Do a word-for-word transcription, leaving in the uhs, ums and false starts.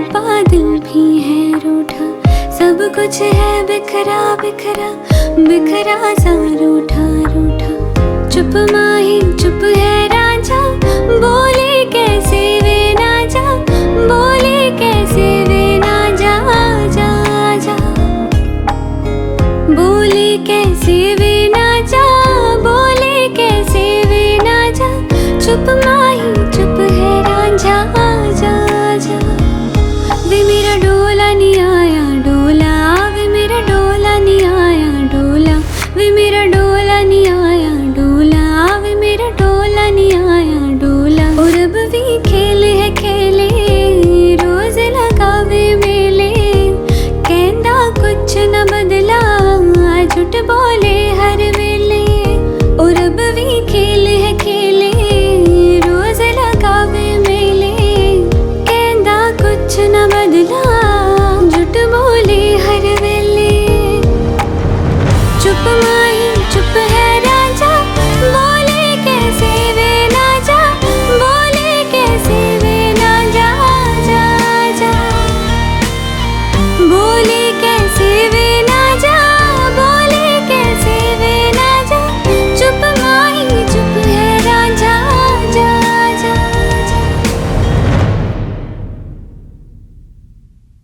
बादल भी है रूठा, सब कुछ है बिखरा बिखरा बिखरा सा रूठा रूठा। चुप माही चुप है राजा, बोल